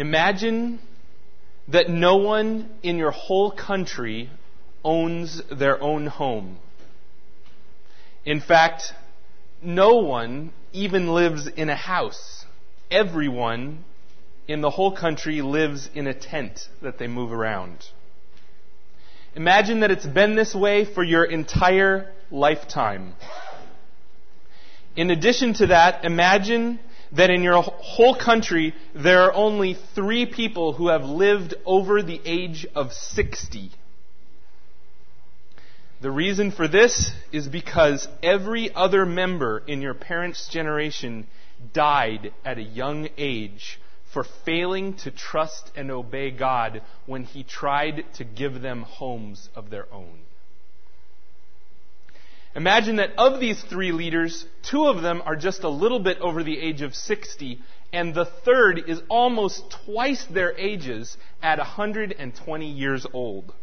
Imagine that no one in your whole country owns their own home. In fact, no one even lives in a house. Everyone in the whole country lives in a tent that they move around. Imagine that it's been this way for your entire lifetime. In addition to that, imagine that in your whole country there are only 3 people who have lived over the age of 60. The reason for this is because every other member in your parents' generation died at a young age for failing to trust and obey God when He tried to give them homes of their own. Imagine that of these 3 leaders, 2 of them are just a little bit over the age of 60, and the third is almost twice their ages at 120 years old.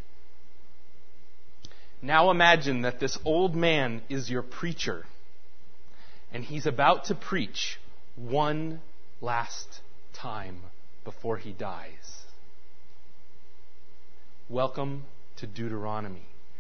Now imagine that this old man is your preacher, and he's about to preach one last time before he dies. Welcome to Deuteronomy.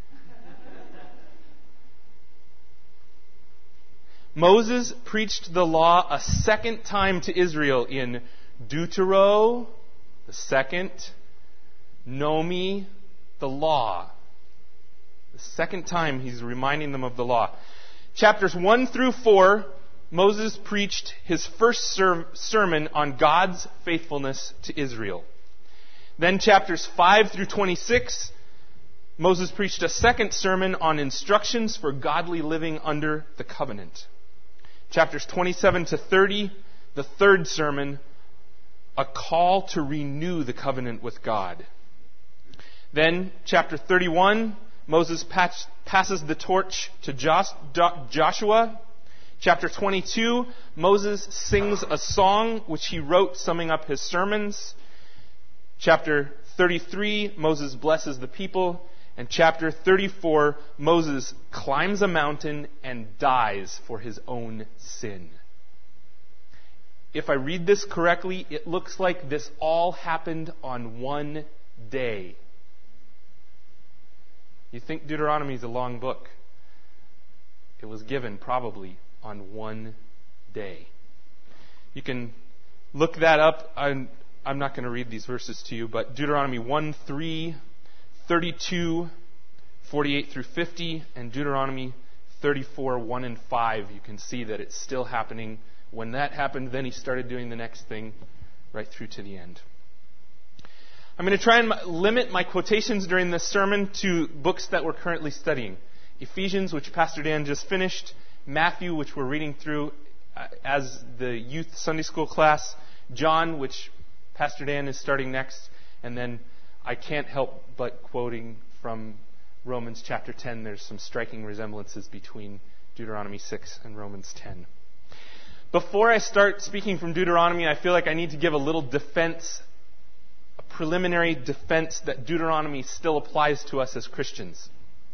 Moses preached the law a second time to Israel in Deutero, the second, Nomi, the law. The second time he's reminding them of the law. Chapters 1 through 4, Moses preached his first sermon on God's faithfulness to Israel. Then chapters 5 through 26, Moses preached a second sermon on instructions for godly living under the covenant. Chapters 27 to 30, the third sermon, a call to renew the covenant with God. Then, chapter 31, Moses passes the torch to Joshua. Chapter 22, Moses sings a song which he wrote summing up his sermons. Chapter 33, Moses blesses the people. And chapter 34, Moses climbs a mountain and dies for his own sin. If I read this correctly, it looks like this all happened on one day. You think Deuteronomy is a long book. It was given probably on one day. You can look that up. I'm not going to read these verses to you, but Deuteronomy 1:3, 32, 48 through 50, and Deuteronomy 34, 1 and 5. You can see that it's still happening. When that happened, then he started doing the next thing right through to the end. I'm going to try and limit my quotations during this sermon to books that we're currently studying. Ephesians, which Pastor Dan just finished. Matthew, which we're reading through as the youth Sunday school class. John, which Pastor Dan is starting next. And then I can't help but quoting from Romans chapter 10. There's some striking resemblances between Deuteronomy 6 and Romans 10. Before I start speaking from Deuteronomy, I feel like I need to give a little defense, a preliminary defense that Deuteronomy still applies to us as Christians.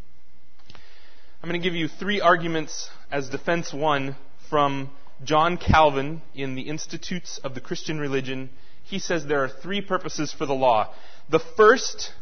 I'm going to give you 3 arguments as defense 1 from John Calvin in the Institutes of the Christian Religion. He says there are 3 purposes for the law. The first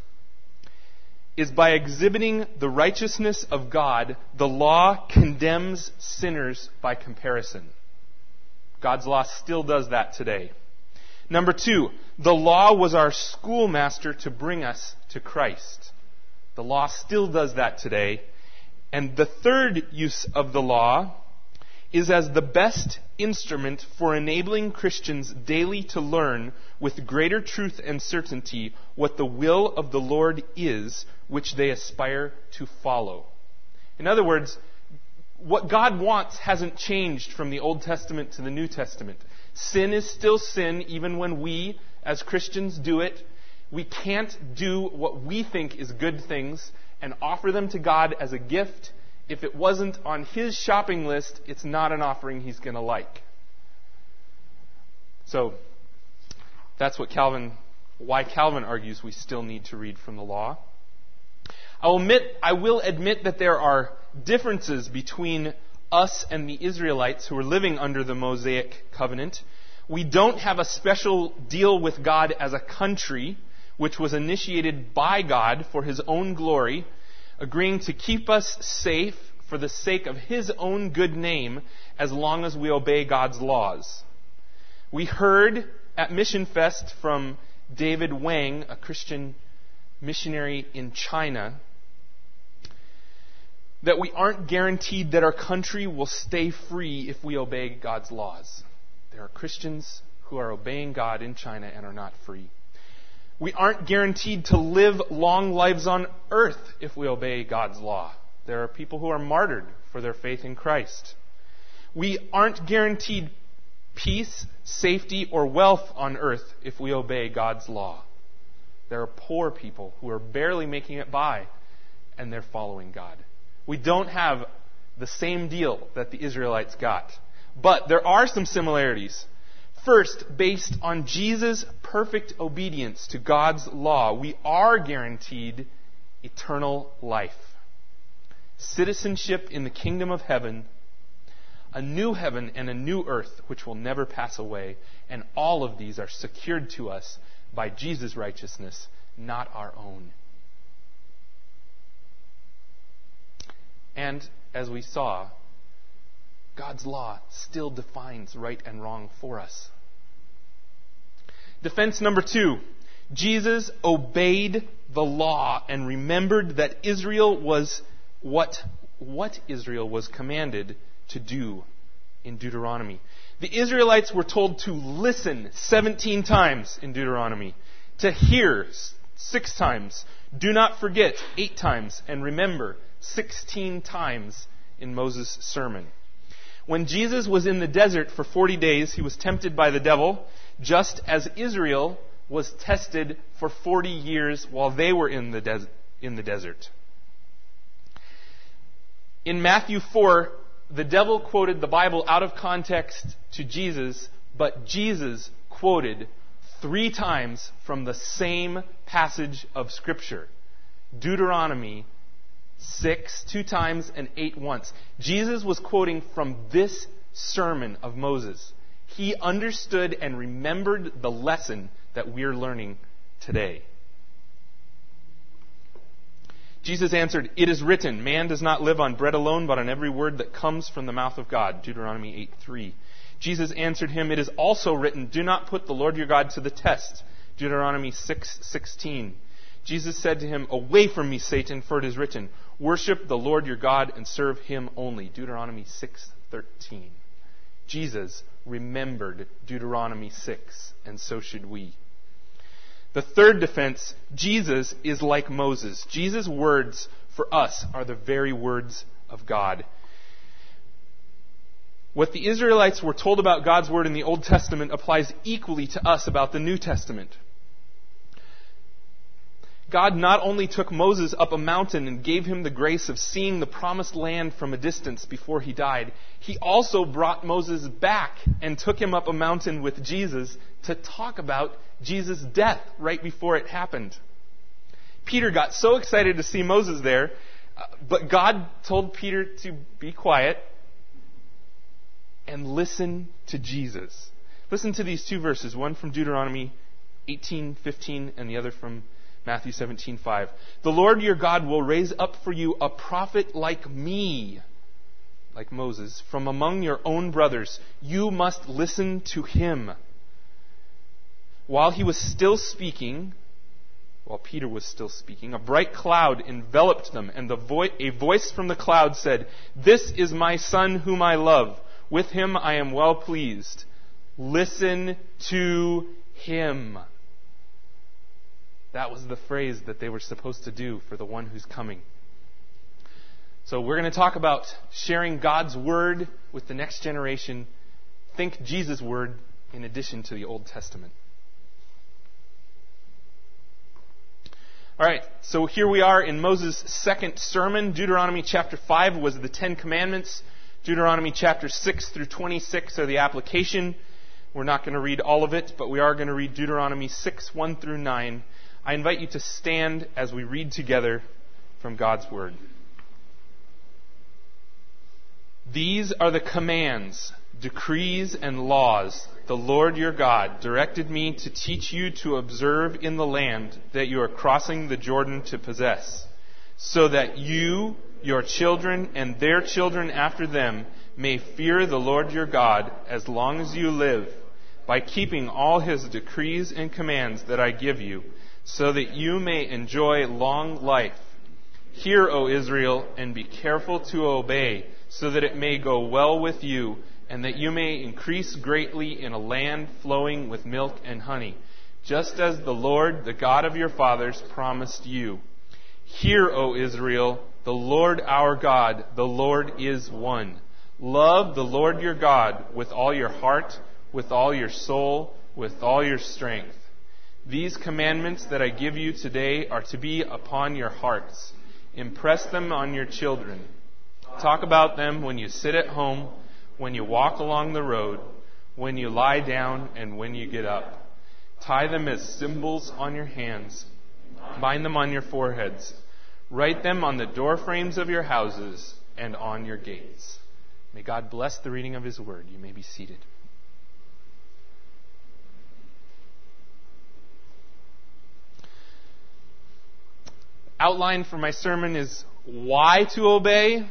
is by exhibiting the righteousness of God, the law condemns sinners by comparison. God's law still does that today. Number 2, the law was our schoolmaster to bring us to Christ. The law still does that today. And the third use of the law is as the best instrument for enabling Christians daily to learn with greater truth and certainty what the will of the Lord is, which they aspire to follow. In other words, what God wants hasn't changed from the Old Testament to the New Testament. Sin is still sin, even when we, as Christians, do it. We can't do what we think is good things and offer them to God as a gift. If it wasn't on His shopping list, it's not an offering He's going to like. So, that's why Calvin argues we still need to read from the law. I will admit that there are differences between us and the Israelites who were living under the Mosaic covenant. We don't have a special deal with God as a country, which was initiated by God for His own glory, agreeing to keep us safe for the sake of His own good name as long as we obey God's laws. We heard at Mission Fest from David Wang, a Christian missionary in China, that we aren't guaranteed that our country will stay free if we obey God's laws. There are Christians who are obeying God in China and are not free. We aren't guaranteed to live long lives on earth if we obey God's law. There are people who are martyred for their faith in Christ. We aren't guaranteed peace, safety, or wealth on earth if we obey God's law. There are poor people who are barely making it by, and they're following God. We don't have the same deal that the Israelites got. But there are some similarities. First, based on Jesus' perfect obedience to God's law, we are guaranteed eternal life, citizenship in the kingdom of heaven, a new heaven and a new earth which will never pass away, and all of these are secured to us by Jesus' righteousness, not our own. And as we saw, God's law still defines right and wrong for us. Defense number 2. Jesus obeyed the law and remembered that Israel was what Israel was commanded to do in Deuteronomy. The Israelites were told to listen 17 times in Deuteronomy, to hear 6 times, do not forget 8 times, and remember 16 times in Moses' sermon. When Jesus was in the desert for 40 days, he was tempted by the devil, just as Israel was tested for 40 years while they were in the desert. In Matthew 4, the devil quoted the Bible out of context to Jesus, but Jesus quoted 3 times from the same passage of Scripture. Deuteronomy 6, 2 times, and 8 once. Jesus was quoting from this sermon of Moses. He understood and remembered the lesson that we're learning today. Jesus answered, "It is written, man does not live on bread alone, but on every word that comes from the mouth of God." Deuteronomy 8:3. Jesus answered him, "It is also written, do not put the Lord your God to the test." Deuteronomy 6:16. Jesus said to him, "Away from me, Satan, for it is written, worship the Lord your God and serve him only." Deuteronomy 6:13. Jesus remembered Deuteronomy 6, and so should we. The third defense, Jesus is like Moses. Jesus' words for us are the very words of God. What the Israelites were told about God's word in the Old Testament applies equally to us about the New Testament. God not only took Moses up a mountain and gave him the grace of seeing the promised land from a distance before he died, he also brought Moses back and took him up a mountain with Jesus to talk about Jesus' death right before it happened. Peter got so excited to see Moses there, but God told Peter to be quiet and listen to Jesus. Listen to these 2 verses, one from Deuteronomy 18:15 and the other from Matthew 17:5. "The Lord your God will raise up for you a prophet like me," like Moses, "from among your own brothers. You must listen to him." While Peter was still speaking, a bright cloud enveloped them, and a voice from the cloud said, "This is my son whom I love. With him I am well pleased. Listen to him." That was the phrase that they were supposed to do for the one who's coming. So we're going to talk about sharing God's word with the next generation. Think Jesus' word in addition to the Old Testament. All right, so here we are in Moses' second sermon. Deuteronomy chapter 5 was the 10 Commandments. Deuteronomy chapter 6 through 26 are the application. We're not going to read all of it, but we are going to read Deuteronomy 6, 1 through 9. I invite you to stand as we read together from God's Word. "These are the commands decrees and laws the Lord your God directed me to teach you to observe in the land that you are crossing the Jordan to possess, so that you, your children, and their children after them may fear the Lord your God as long as you live, by keeping all his decrees and commands that I give you, so that you may enjoy long life. Hear, O Israel, and be careful to obey, so that it may go well with you, and that you may increase greatly in a land flowing with milk and honey, just as the Lord, the God of your fathers, promised you. Hear, O Israel, the Lord our God, the Lord is one. Love the Lord your God with all your heart, with all your soul, with all your strength. These commandments that I give you today are to be upon your hearts. Impress them on your children. Talk about them when you sit at home, when you walk along the road, when you lie down, and when you get up. Tie them as symbols on your hands. Bind them on your foreheads. Write them on the doorframes of your houses and on your gates. May God bless the reading of his word. You may be seated. Outline for my sermon is why to obey,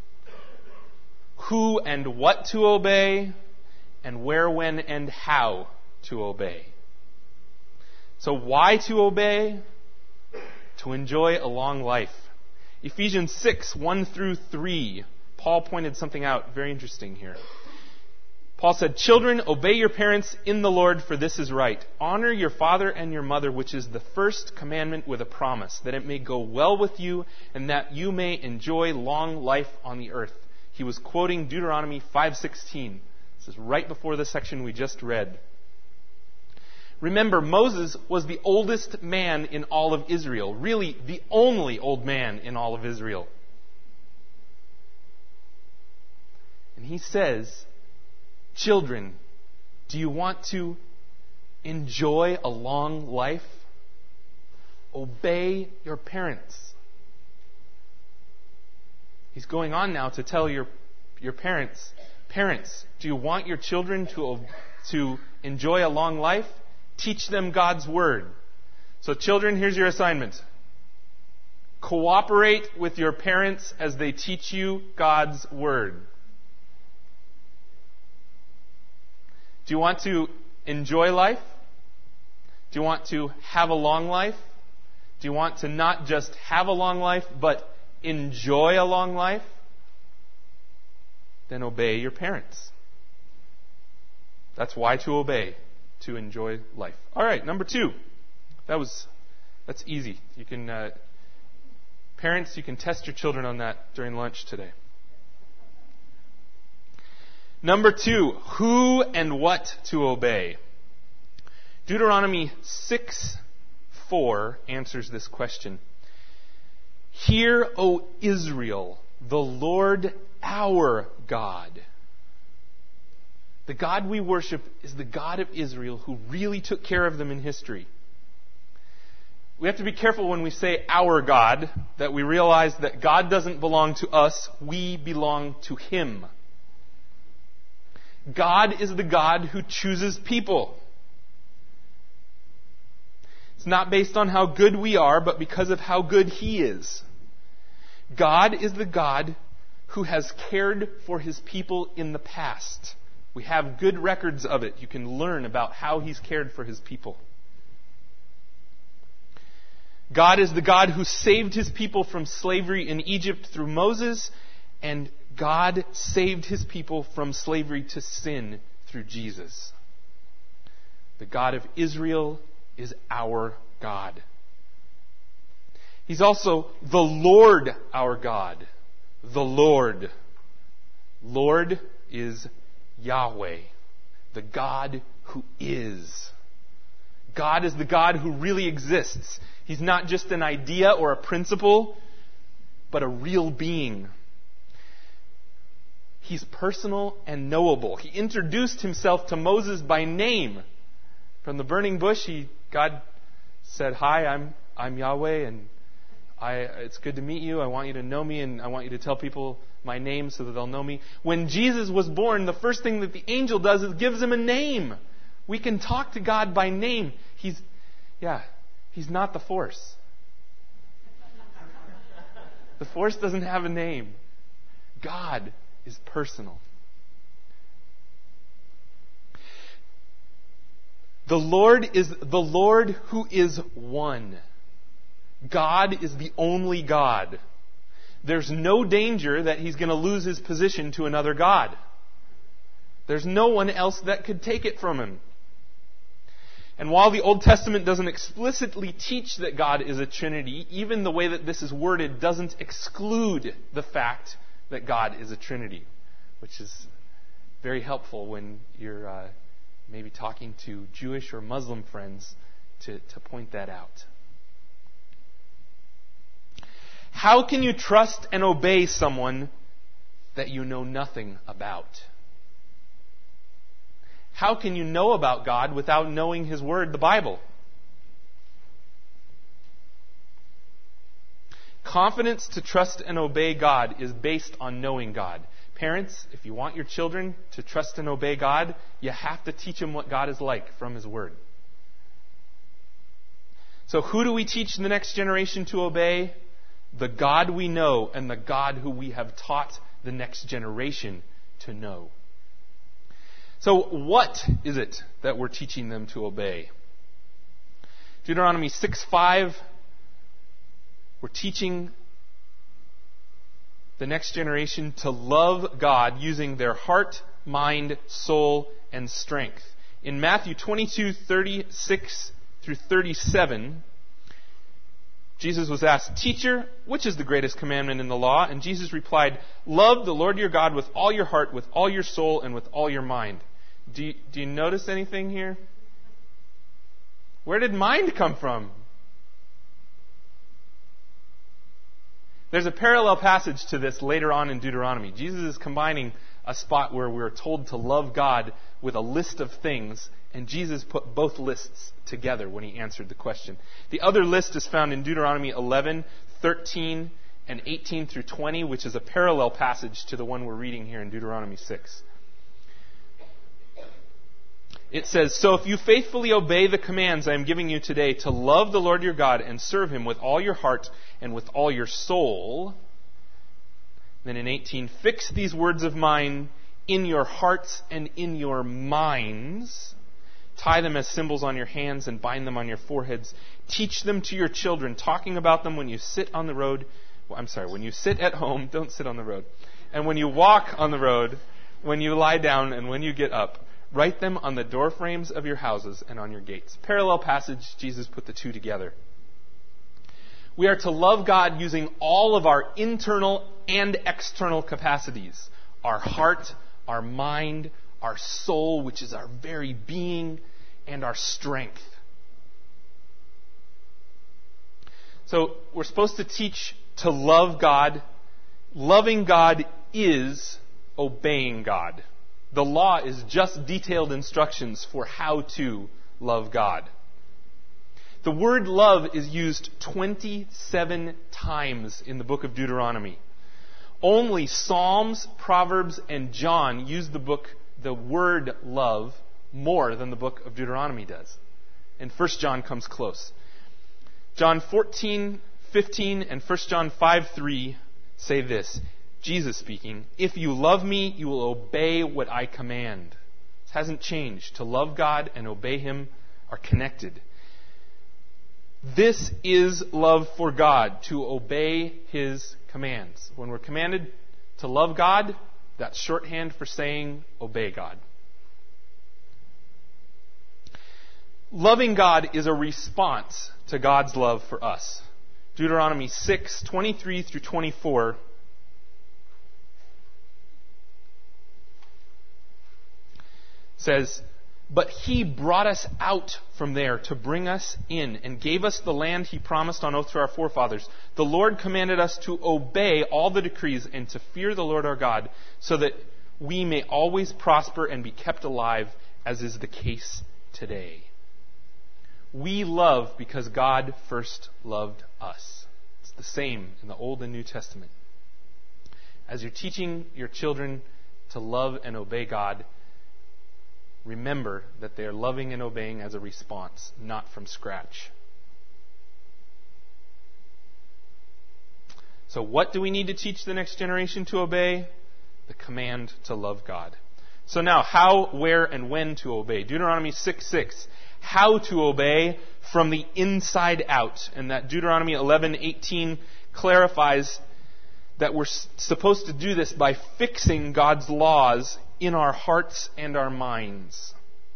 who and what to obey, and where, when, and how to obey. So why to obey? To enjoy a long life. Ephesians 6, 1 through 3, Paul pointed something out very interesting here. Paul said, "Children, obey your parents in the Lord, for this is right. Honor your father and your mother, which is the first commandment with a promise, that it may go well with you and that you may enjoy long life on the earth." He was quoting Deuteronomy 5:16. This is right before the section we just read. Remember, Moses was the oldest man in all of Israel. Really, the only old man in all of Israel. And he says, "Children, do you want to enjoy a long life? Obey your parents." He's going on now to tell your parents, do you want your children to enjoy a long life? Teach them God's word. So children, here's your assignment. Cooperate with your parents as they teach you God's word. Do you want to enjoy life? Do you want to have a long life? Do you want to not just have a long life, but enjoy a long life? Then obey your parents. That's why to obey, to enjoy life. All right, number 2. That's easy. You can parents, you can test your children on that during lunch today. Number 2, who and what to obey. Deuteronomy 6:4 answers this question. Hear, O Israel, the Lord our God. The God we worship is the God of Israel who really took care of them in history. We have to be careful when we say our God, that we realize that God doesn't belong to us, we belong to Him. God is the God who chooses people. It's not based on how good we are, but because of how good He is. God is the God who has cared for His people in the past. We have good records of it. You can learn about how He's cared for His people. God is the God who saved His people from slavery in Egypt through Moses, and God saved His people from slavery to sin through Jesus. The God of Israel is our God. He's also the Lord our God. The Lord. Lord is Yahweh, the God who is. God is the God who really exists. He's not just an idea or a principle, but a real being. He's personal and knowable. He introduced Himself to Moses by name. From the burning bush, God said, "Hi, I'm Yahweh," and It's good to meet you. I want you to know me, and I want you to tell people my name so that they'll know me. When Jesus was born, the first thing that the angel does is gives him a name. We can talk to God by name. He's not the Force. The Force doesn't have a name. God is personal. The Lord is the Lord who is one. God is the only God. There's no danger that He's going to lose His position to another God. There's no one else that could take it from Him. And while the Old Testament doesn't explicitly teach that God is a Trinity, even the way that this is worded doesn't exclude the fact that God is a Trinity, which is very helpful when you're maybe talking to Jewish or Muslim friends to point that out. How can you trust and obey someone that you know nothing about? How can you know about God without knowing His Word, the Bible? Confidence to trust and obey God is based on knowing God. Parents, if you want your children to trust and obey God, you have to teach them what God is like from His Word. So who do we teach the next generation to obey? The God we know and the God who we have taught the next generation to know. So what is it that we're teaching them to obey? Deuteronomy 6:5, we're teaching the next generation to love God using their heart, mind, soul, and strength. In Matthew 22:36 through 37, Jesus was asked, "Teacher, which is the greatest commandment in the law?" And Jesus replied, "Love the Lord your God with all your heart, with all your soul, and with all your mind." Do you notice anything here? Where did mind come from? There's a parallel passage to this later on in Deuteronomy. Jesus is combining a spot where we're told to love God with a list of things, and Jesus put both lists together when He answered the question. The other list is found in Deuteronomy 11, 13, and 18 through 20, which is a parallel passage to the one we're reading here in Deuteronomy 6. It says, "So if you faithfully obey the commands I am giving you today to love the Lord your God and serve Him with all your heart and with all your soul," then in 18, "fix these words of mine in your hearts and in your minds. Tie them as symbols on your hands and bind them on your foreheads. Teach them to your children, talking about them when you sit on the road." When you sit at home, don't sit on the road. "And when you walk on the road, when you lie down and when you get up. Write them on the doorframes of your houses and on your gates." Parallel passage, Jesus put the two together. We are to love God using all of our internal and external capacities. Our heart, our mind, our soul, which is our very being, and our strength. So we're supposed to teach to love God. Loving God is obeying God. The law is just detailed instructions for how to love God. The word love is used 27 times in the book of Deuteronomy. Only Psalms, Proverbs, and John use the word love more than the book of Deuteronomy does. And 1 John comes close. John 14:15 and 1 John 5:3 say this. Jesus speaking, "If you love me, you will obey what I command." This hasn't changed. To love God and obey Him are connected. This is love for God, to obey His commands. When we're commanded to love God, that's shorthand for saying obey God. Loving God is a response to God's love for us. Deuteronomy 6:23 through 24 says, "But He brought us out from there to bring us in and gave us the land He promised on oath to our forefathers. The Lord commanded us to obey all the decrees and to fear the Lord our God, so that we may always prosper and be kept alive, as is the case today." We love because God first loved us. It's the same in the Old and New Testament. As you're teaching your children to love and obey God, remember that they are loving and obeying as a response, not from scratch. So what do we need to teach the next generation to obey? The command to love God. So now, how, where, and when to obey. Deuteronomy 6:6. How to obey from the inside out. And that Deuteronomy 11:18 clarifies that we're supposed to do this by fixing God's laws in our hearts and our minds.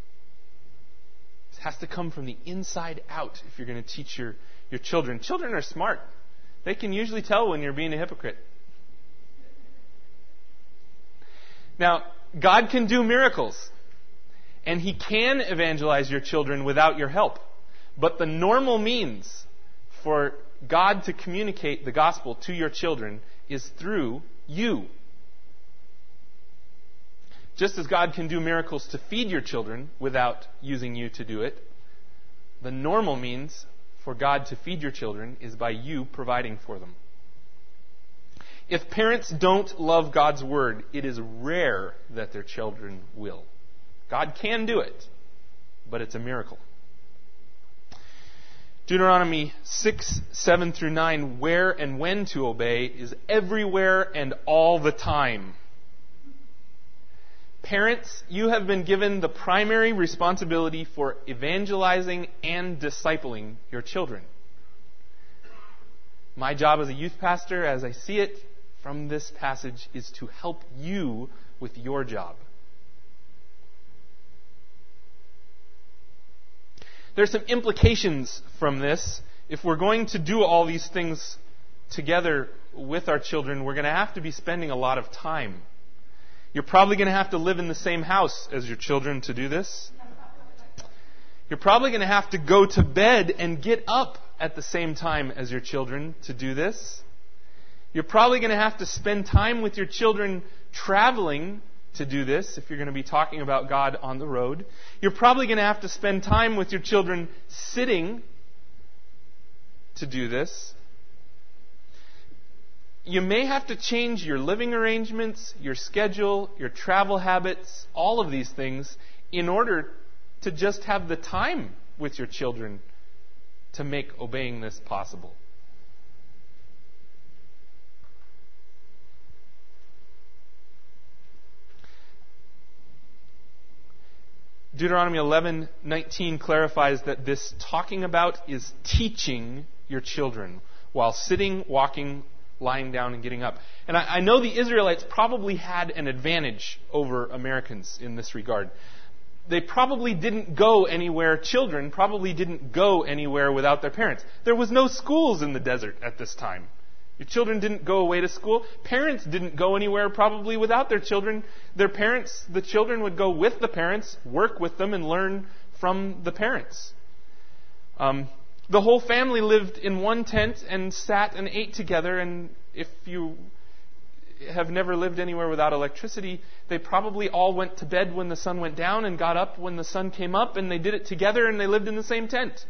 It has to come from the inside out if you're going to teach your children. Children are smart. They can usually tell when you're being a hypocrite. Now, God can do miracles, and He can evangelize your children without your help. But the normal means for God to communicate the gospel to your children is through you. Just as God can do miracles to feed your children without using you to do it, the normal means for God to feed your children is by you providing for them. If parents don't love God's word, it is rare that their children will. God can do it, but it's a miracle. Deuteronomy 6:7-9, where and when to obey, is everywhere and all the time. Parents, you have been given the primary responsibility for evangelizing and discipling your children. My job as a youth pastor, as I see it from this passage, is to help you with your job. There's some implications from this. If we're going to do all these things together with our children, we're going to have to be spending a lot of time. You're probably going to have to live in the same house as your children to do this. You're probably going to have to go to bed and get up at the same time as your children to do this. You're probably going to have to spend time with your children traveling to do this, if you're going to be talking about God on the road. You're probably going to have to spend time with your children sitting to do this. You may have to change your living arrangements, your schedule, your travel habits, all of these things in order to just have the time with your children to make obeying this possible. Deuteronomy 11:19 clarifies that this talking about is teaching your children while sitting, walking, lying down, and getting up. And I know the Israelites probably had an advantage over Americans in this regard. They probably didn't go anywhere, children probably didn't go anywhere without their parents. There was no schools in the desert at this time. Your children didn't go away to school. Parents didn't go anywhere probably without their children. Their parents, the children would go with the parents, work with them, and learn from the parents. The whole family lived in one tent and sat and ate together. And if you have never lived anywhere without electricity, they probably all went to bed when the sun went down and got up when the sun came up, and they did it together, and they lived in the same tent.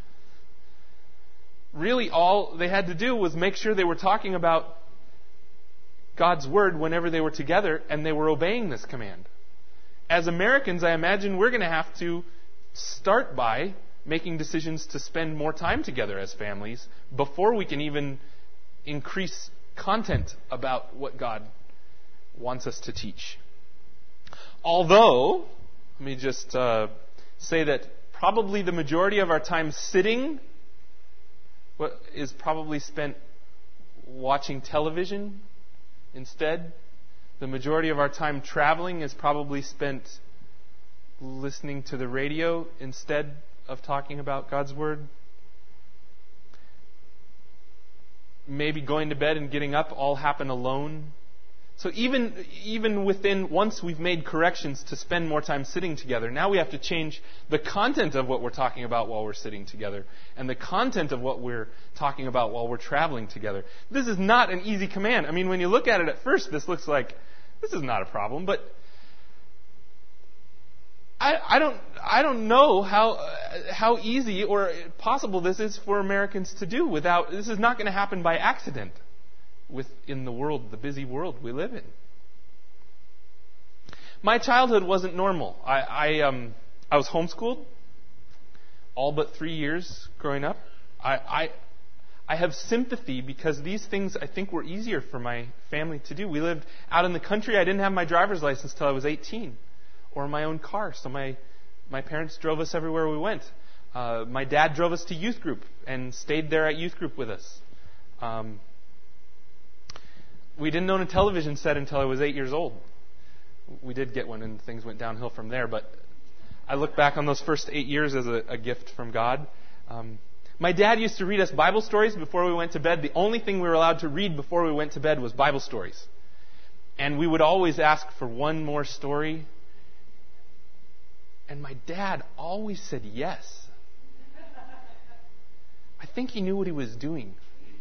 Really, all they had to do was make sure they were talking about God's word whenever they were together, and they were obeying this command. As Americans, I imagine we're going to have to start by making decisions to spend more time together as families before we can even increase content about what God wants us to teach. Although, let me just say that probably the majority of our time sitting is probably spent watching television instead. The majority of our time traveling is probably spent listening to the radio instead of talking about God's Word. Maybe going to bed and getting up all happen alone. So even within, once we've made corrections to spend more time sitting together, now we have to change the content of what we're talking about while we're sitting together and the content of what we're talking about while we're traveling together. This is not an easy command. I mean, when you look at it at first, this looks like this is not a problem, but I don't know how easy or possible this is for Americans to do without. This is not going to happen by accident within the world, the busy world we live in. My childhood wasn't normal. I was homeschooled all but 3 years growing up. I have sympathy because these things I think were easier for my family to do. We lived out in the country. I didn't have my driver's license till I was 18, or my own car. So my parents drove us everywhere we went. My dad drove us to youth group and stayed there at youth group with us. We didn't own a television set until I was 8 years old. We did get one, and things went downhill from there. But I look back on those first 8 years as a gift from God. My dad used to read us Bible stories before we went to bed. The only thing we were allowed to read before we went to bed was Bible stories. And we would always ask for one more story. And my dad always said yes. I think he knew what he was doing.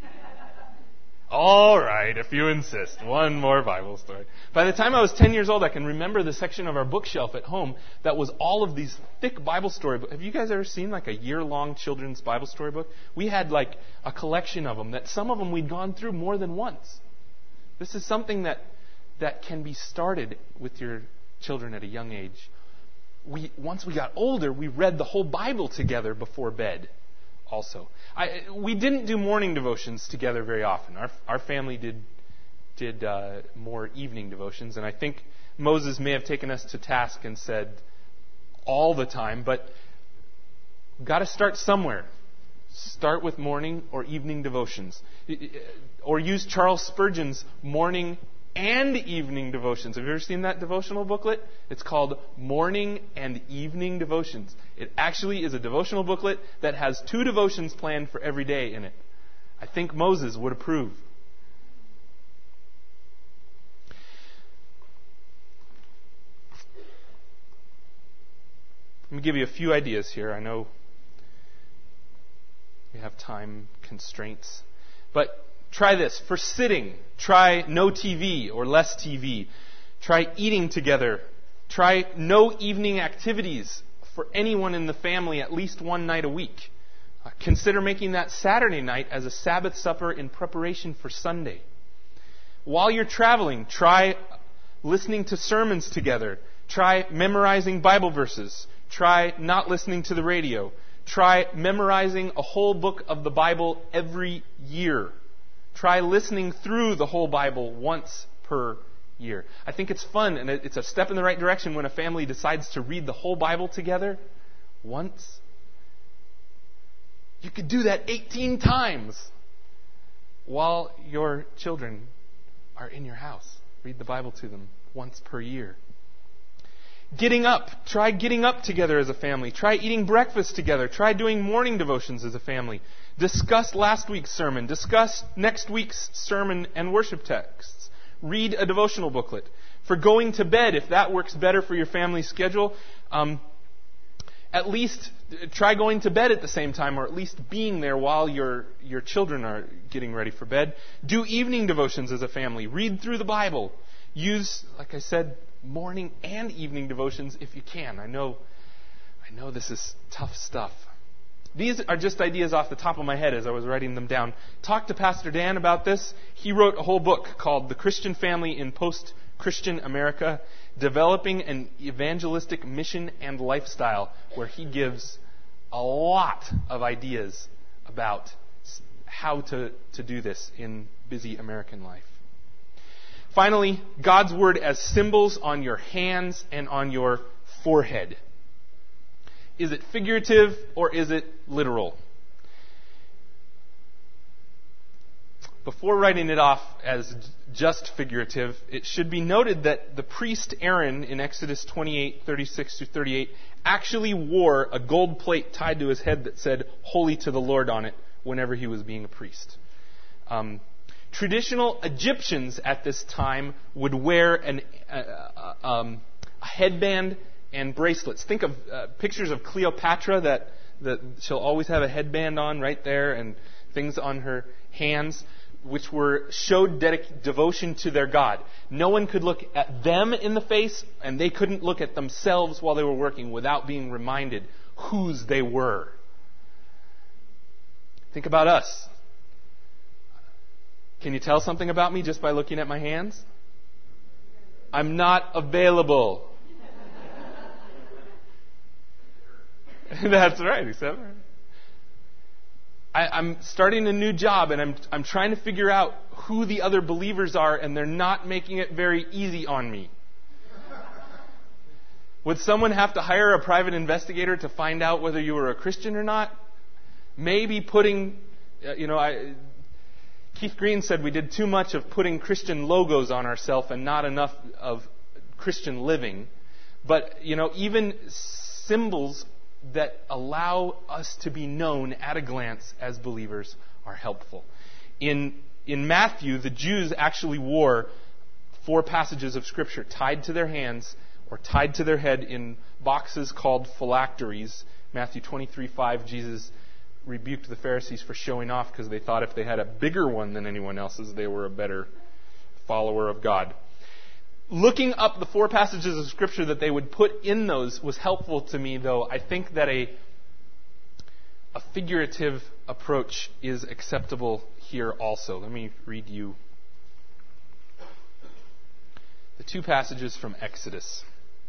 All right, if you insist. One more Bible story. By the time I was 10 years old, I can remember the section of our bookshelf at home that was all of these thick Bible story books. Have you guys ever seen like a year-long children's Bible story book? We had like a collection of them, that some of them we'd gone through more than once. This is something that can be started with your children at a young age. Once we got older, we read the whole Bible together before bed. Also, we didn't do morning devotions together very often. Our family did more evening devotions, and I think Moses may have taken us to task and said all the time, but got to start somewhere. Start with morning or evening devotions, or use Charles Spurgeon's morning and evening devotions. Have you ever seen that devotional booklet? It's called Morning and Evening Devotions. It actually is a devotional booklet that has 2 devotions planned for every day in it. I think Moses would approve. Let me give you a few ideas here. I know we have time constraints, but try this. For sitting, try no TV or less TV. Try eating together. Try no evening activities for anyone in the family at least one night a week. Consider making that Saturday night as a Sabbath supper in preparation for Sunday. While you're traveling, try listening to sermons together. Try memorizing Bible verses. Try not listening to the radio. Try memorizing a whole book of the Bible every year. Try listening through the whole Bible once per year. I think it's fun, and it's a step in the right direction when a family decides to read the whole Bible together once. You could do that 18 times while your children are in your house. Read the Bible to them once per year. Getting up. Try getting up together as a family. Try eating breakfast together. Try doing morning devotions as a family. Discuss last week's sermon. Discuss next week's sermon and worship texts. Read a devotional booklet. For going to bed, if that works better for your family schedule, at least try going to bed at the same time, or at least being there while your children are getting ready for bed. Do evening devotions as a family. Read through the Bible. Use, like I said, morning and evening devotions if you can. I know this is tough stuff. These are just ideas off the top of my head as I was writing them down. Talk to Pastor Dan about this. He wrote a whole book called The Christian Family in Post-Christian America, Developing an Evangelistic Mission and Lifestyle, where he gives a lot of ideas about how to do this in busy American life. Finally, God's Word as symbols on your hands and on your forehead. Is it figurative or is it literal? Before writing it off as just figurative, it should be noted that the priest Aaron in Exodus 28:36-38 actually wore a gold plate tied to his head that said "Holy to the Lord" on it whenever he was being a priest. Traditional Egyptians at this time would wear a headband and bracelets. Think of pictures of Cleopatra that she'll always have a headband on right there and things on her hands. showed devotion to their God. No one could look at them in the face, and they couldn't look at themselves while they were working without being reminded whose they were. Think about us. Can you tell something about me just by looking at my hands? I'm not available. That's right, except I'm starting a new job, and I'm trying to figure out who the other believers are, and they're not making it very easy on me. Would someone have to hire a private investigator to find out whether you were a Christian or not? Maybe putting, Keith Green said we did too much of putting Christian logos on ourselves and not enough of Christian living. But, even symbols that allow us to be known at a glance as believers are helpful. In Matthew, the Jews actually wore 4 passages of Scripture tied to their hands or tied to their head in boxes called phylacteries. Matthew 23:5, Jesus rebuked the Pharisees for showing off because they thought if they had a bigger one than anyone else's, they were a better follower of God. Looking up the 4 passages of Scripture that they would put in those was helpful to me, though I think that a figurative approach is acceptable here also. Let me read you the 2 passages from Exodus.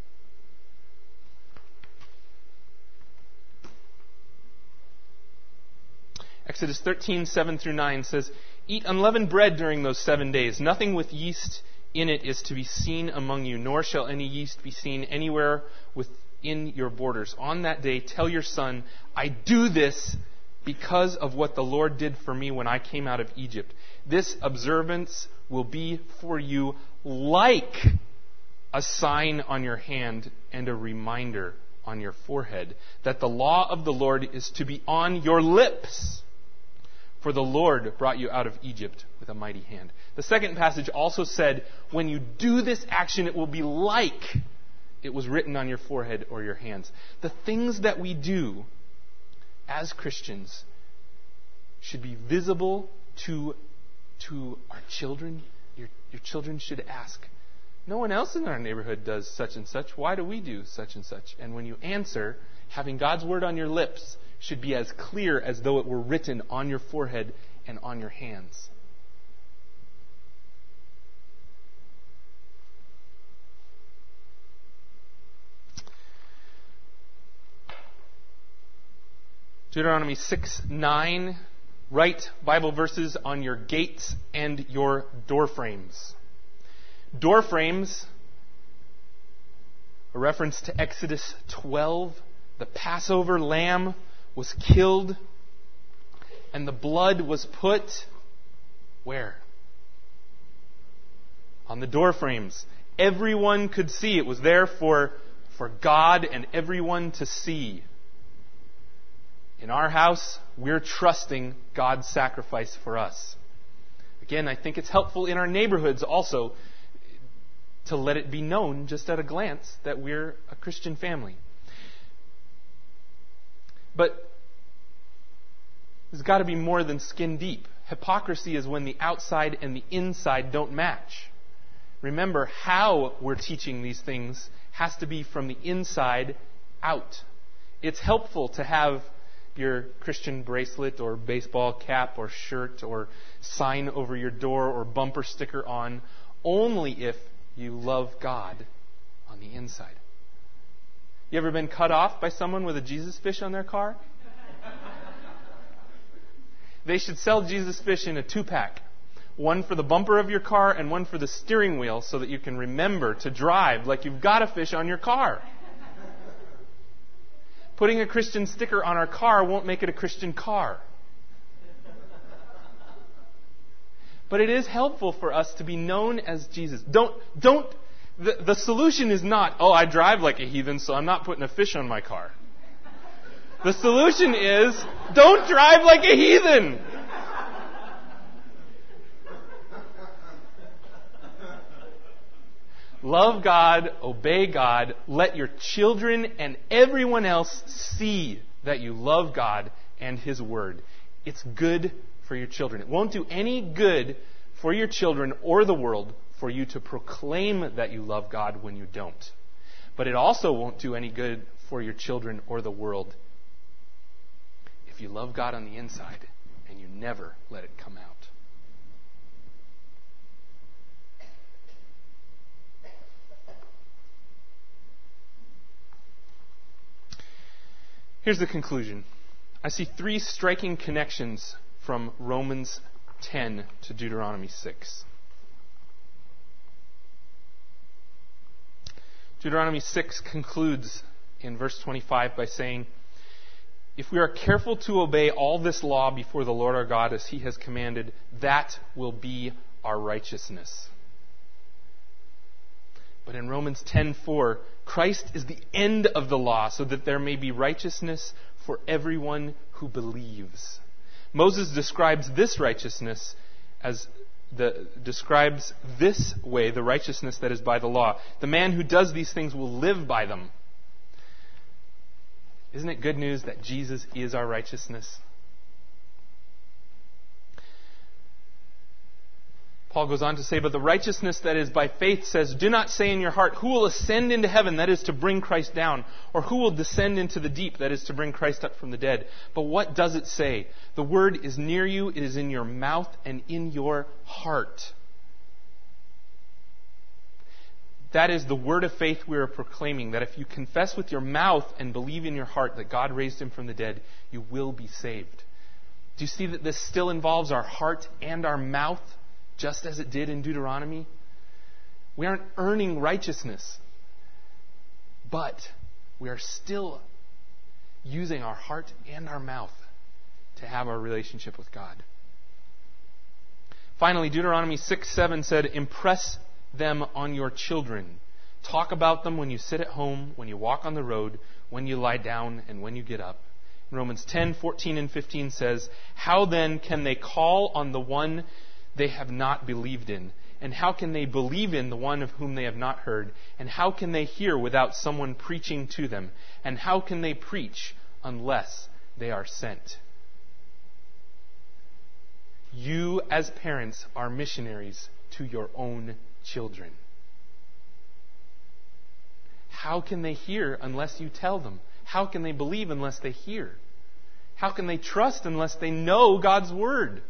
Exodus 13:7-9 says, "Eat unleavened bread during those 7 days. Nothing with yeast in it is to be seen among you, nor shall any yeast be seen anywhere within your borders. On that day, tell your son, I do this because of what the Lord did for me when I came out of Egypt. This observance will be for you like a sign on your hand and a reminder on your forehead, that the law of the Lord is to be on your lips. For the Lord brought you out of Egypt with a mighty hand." The second passage also said, when you do this action, it will be like it was written on your forehead or your hands. The things that we do as Christians should be visible to our children. Your children should ask, no one else in our neighborhood does such and such. Why do we do such and such? And when you answer, having God's word on your lips should be as clear as though it were written on your forehead and on your hands. Deuteronomy 6:9, write Bible verses on your gates and your door frames. Door frames, a reference to Exodus 12. The Passover lamb was killed, and the blood was put where? On the door frames. Everyone could see. It was there for God and everyone to see. In our house, we're trusting God's sacrifice for us. Again, I think it's helpful in our neighborhoods also to let it be known just at a glance that we're a Christian family. But there's got to be more than skin deep. Hypocrisy is when the outside and the inside don't match. Remember, how we're teaching these things has to be from the inside out. It's helpful to have your Christian bracelet or baseball cap or shirt or sign over your door or bumper sticker on only if you love God on the inside. You ever been cut off by someone with a Jesus fish on their car? They should sell Jesus fish in a 2-pack. One for the bumper of your car and one for the steering wheel so that you can remember to drive like you've got a fish on your car. Putting a Christian sticker on our car won't make it a Christian car. But it is helpful for us to be known as Jesus. The solution is not, I drive like a heathen, so I'm not putting a fish on my car. The solution is, don't drive like a heathen. Love God, obey God, let your children and everyone else see that you love God and His Word. It's good for your children. It won't do any good for your children or the world for you to proclaim that you love God when you don't. But it also won't do any good for your children or the world if you love God on the inside and you never let it come out. Here's the conclusion. I see 3 striking connections from Romans 10 to Deuteronomy 6. Deuteronomy 6 concludes in verse 25 by saying, "If we are careful to obey all this law before the Lord our God as He has commanded, that will be our righteousness." But in Romans 10:4, Christ is the end of the law so that there may be righteousness for everyone who believes. Moses describes this righteousness describes this way the righteousness that is by the law. The man who does these things will live by them. Isn't it good news that Jesus is our righteousness? Paul goes on to say, "But the righteousness that is by faith says, do not say in your heart, who will ascend into heaven, that is to bring Christ down, or who will descend into the deep, that is to bring Christ up from the dead. But what does it say? The word is near you, it is in your mouth and in your heart." That is the word of faith we are proclaiming, that if you confess with your mouth and believe in your heart that God raised Him from the dead, you will be saved. Do you see that this still involves our heart and our mouth? Just as it did in Deuteronomy. We aren't earning righteousness, but we are still using our heart and our mouth to have our relationship with God. Finally, Deuteronomy 6:7 said, "Impress them on your children. Talk about them when you sit at home, when you walk on the road, when you lie down, and when you get up." Romans 10:14 and 15 says, "How then can they call on the one they have not believed in? And how can they believe in the one of whom they have not heard? And how can they hear without someone preaching to them? And how can they preach unless they are sent?" You, as parents, are missionaries to your own children. How can they hear unless you tell them? How can they believe unless they hear? How can they trust unless they know God's Word?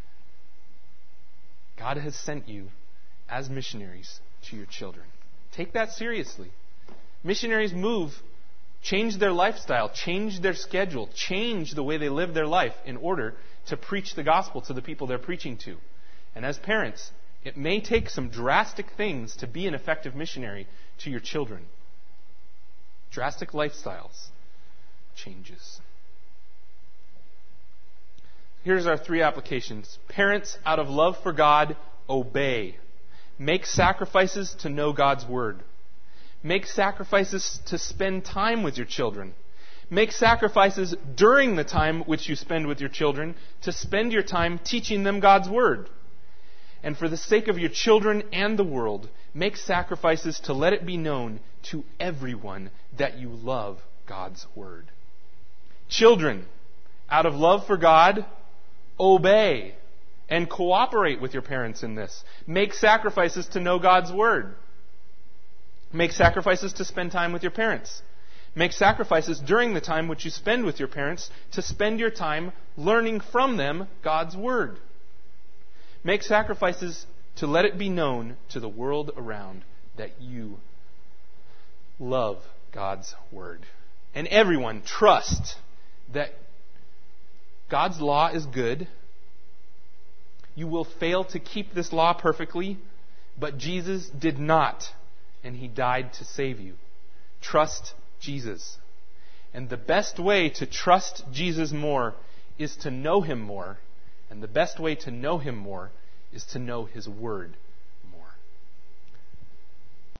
God has sent you as missionaries to your children. Take that seriously. Missionaries move, change their lifestyle, change their schedule, change the way they live their life in order to preach the gospel to the people they're preaching to. And as parents, it may take some drastic things to be an effective missionary to your children. Drastic lifestyles changes. Here's our 3 applications. Parents, out of love for God, obey. Make sacrifices to know God's Word. Make sacrifices to spend time with your children. Make sacrifices during the time which you spend with your children to spend your time teaching them God's Word. And for the sake of your children and the world, make sacrifices to let it be known to everyone that you love God's Word. Children, out of love for God, obey and cooperate with your parents in this. Make sacrifices to know God's Word. Make sacrifices to spend time with your parents. Make sacrifices during the time which you spend with your parents to spend your time learning from them God's Word. Make sacrifices to let it be known to the world around that you love God's Word. And everyone, trust that God's law is good. You will fail to keep this law perfectly, but Jesus did not, and He died to save you. Trust Jesus. And the best way to trust Jesus more is to know Him more. And the best way to know Him more is to know His Word